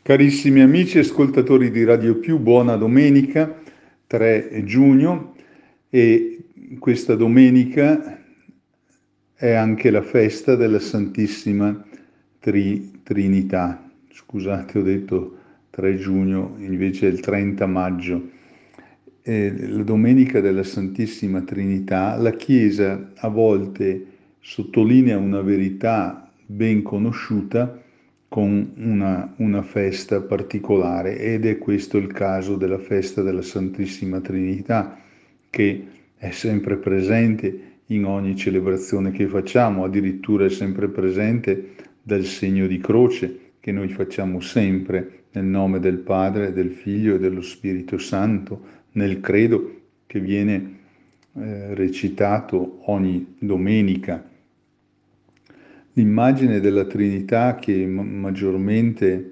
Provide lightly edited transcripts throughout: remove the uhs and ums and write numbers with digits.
Carissimi amici e ascoltatori di Radio Più, buona domenica, 3 giugno, e questa domenica è anche la festa della Santissima Trinità. Scusate, ho detto 3 giugno, invece è il 30 maggio. La domenica della Santissima Trinità, la Chiesa a volte sottolinea una verità ben conosciuta con una festa particolare, ed è questo il caso della festa della Santissima Trinità, che è sempre presente in ogni celebrazione che facciamo, addirittura è sempre presente dal segno di croce che noi facciamo sempre nel nome del Padre, del Figlio e dello Spirito Santo, nel credo che viene recitato ogni domenica. L'immagine della Trinità che maggiormente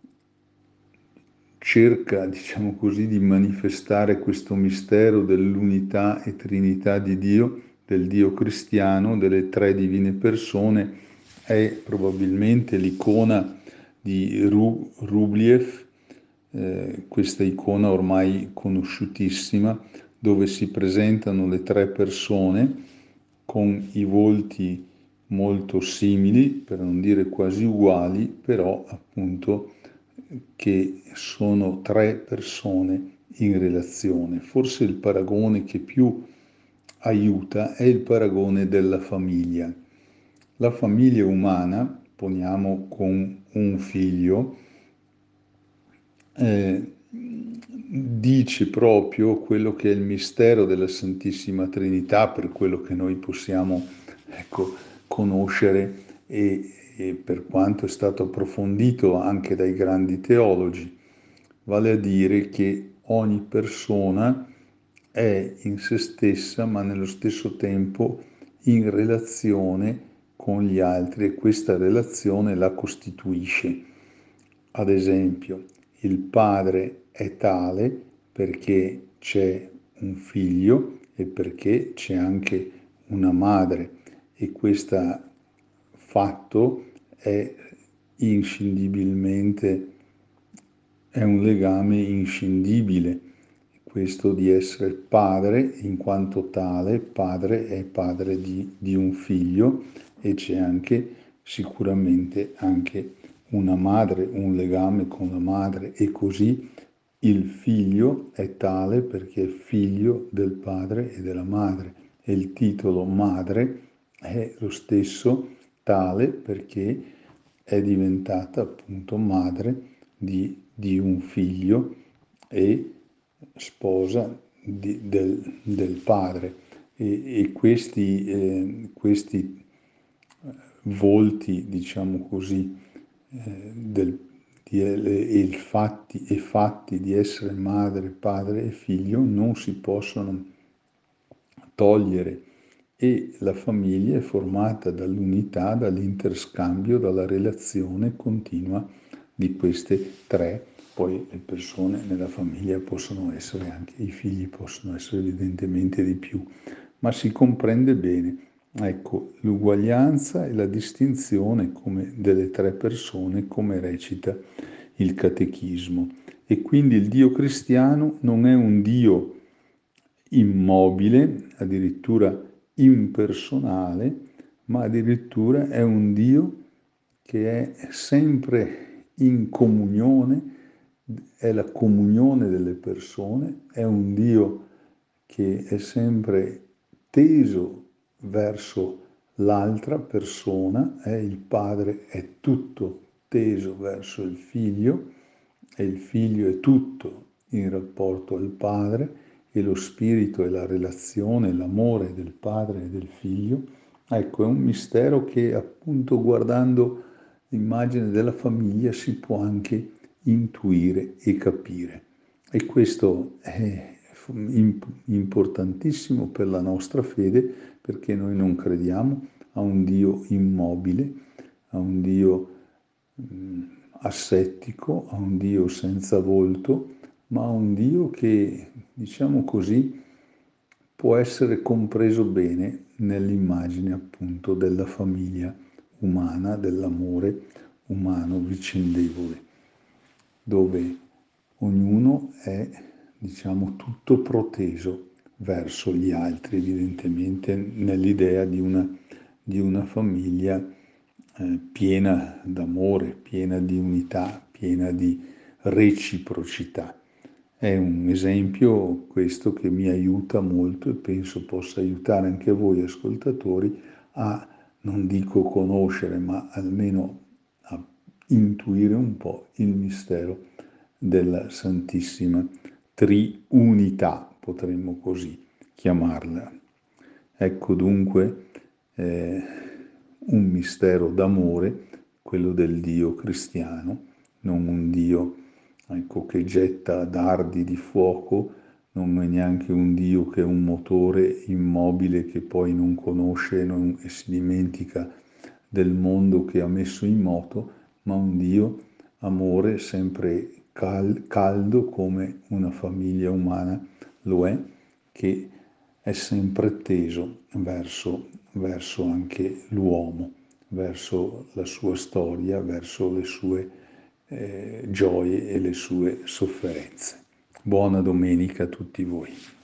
cerca, diciamo così, di manifestare questo mistero dell'unità e Trinità di Dio, del Dio cristiano, delle tre divine persone, è probabilmente l'icona di Rubliev, questa icona ormai conosciutissima, dove si presentano le tre persone con i volti molto simili, per non dire quasi uguali, però appunto che sono tre persone in relazione. Forse il paragone che più aiuta è il paragone della famiglia. La famiglia umana, poniamo con un figlio, dice proprio quello che è il mistero della Santissima Trinità, per quello che noi possiamo, ecco, conoscere e per quanto è stato approfondito anche dai grandi teologi, vale a dire che ogni persona è in se stessa, ma nello stesso tempo in relazione con gli altri, e questa relazione la costituisce. Ad esempio, il padre è tale perché c'è un figlio e perché c'è anche una madre, e questo fatto è inscindibilmente, è un legame inscindibile, questo di essere padre, in quanto tale, padre è padre di un figlio, e c'è anche sicuramente anche una madre, un legame con la madre, e così il figlio è tale perché è figlio del padre e della madre, e il titolo madre è lo stesso, tale perché è diventata appunto madre di un figlio e sposa del padre. E questi volti, diciamo così, e fatti di essere madre, padre e figlio non si possono togliere, e la famiglia è formata dall'unità, dall'interscambio, dalla relazione continua di queste tre. Poi le persone nella famiglia possono essere anche, i figli possono essere evidentemente di più, ma si comprende bene, ecco, l'uguaglianza e la distinzione come delle tre persone, come recita il catechismo. E quindi il Dio cristiano non è un Dio immobile, addirittura impersonale, ma addirittura è un Dio che è sempre in comunione, è la comunione delle persone, è un Dio che è sempre teso verso l'altra persona, il Padre è tutto teso verso il Figlio, e il Figlio è tutto in rapporto al Padre, e lo Spirito è la relazione, l'amore del Padre e del Figlio. Ecco, è un mistero che appunto guardando l'immagine della famiglia si può anche intuire e capire. E questo è importantissimo per la nostra fede, perché noi non crediamo a un Dio immobile, a un Dio assettico, a un Dio senza volto, ma a un Dio che, diciamo così, può essere compreso bene nell'immagine appunto della famiglia umana, dell'amore umano vicendevole. dove ognuno è, diciamo, tutto proteso verso gli altri, evidentemente nell'idea di una famiglia piena d'amore, piena di unità, piena di reciprocità. È un esempio questo che mi aiuta molto e penso possa aiutare anche voi ascoltatori a, non dico conoscere, ma almeno a intuire un po' il mistero della Santissima Triunità, potremmo così chiamarla. Ecco dunque un mistero d'amore, quello del Dio cristiano, non un Dio, ecco, che getta dardi di fuoco, non è neanche un Dio che è un motore immobile che poi non conosce e si dimentica del mondo che ha messo in moto, ma un Dio amore sempre caldo come una famiglia umana lo è, che è sempre teso verso anche l'uomo, verso la sua storia, verso le sue gioie e le sue sofferenze. Buona domenica a tutti voi.